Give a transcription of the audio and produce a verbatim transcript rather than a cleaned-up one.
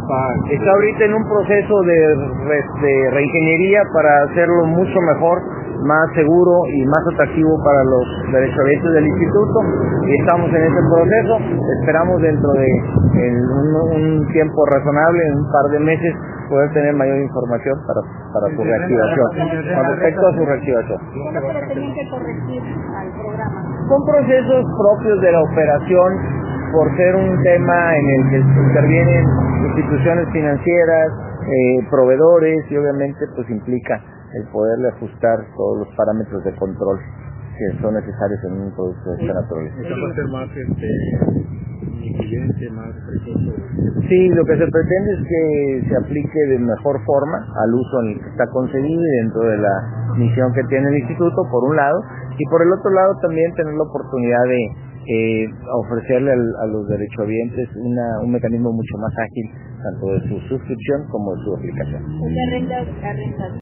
está? Está ahorita en un proceso de, re, de reingeniería para hacerlo mucho mejor, más seguro y más atractivo para los derechohabientes del instituto, y estamos en ese proceso. Esperamos dentro de en un, un tiempo razonable, en un par de meses, poder tener mayor información para, para su reactivación, con respecto a su reactivación. ¿Qué es lo que le tenían que corregir al programa? Son procesos propios de la operación, por ser un tema en el que intervienen instituciones financieras, eh, proveedores, y obviamente pues implica el poderle ajustar todos los parámetros de control que son necesarios en un producto de esta naturaleza. ¿Esto va a ser más este, incluyente, más precioso? Sí, lo que se pretende es que se aplique de mejor forma al uso en el que está concebido y dentro de la misión que tiene el instituto, por un lado, y por el otro lado también tener la oportunidad de eh, ofrecerle al, a los derechohabientes una, un mecanismo mucho más ágil, tanto de su suscripción como de su aplicación. ¿Qué renta,